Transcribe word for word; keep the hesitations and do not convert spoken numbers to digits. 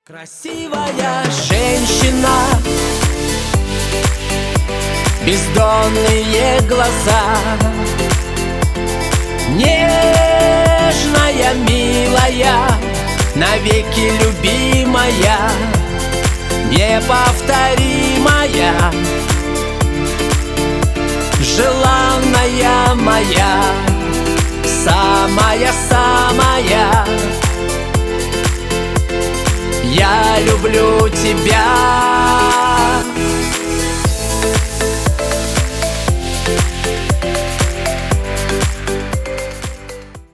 Красивая женщина, бездонные глаза, нежная, милая, навеки любимая, неповторимая, желанная моя, самая-самая. Я люблю тебя.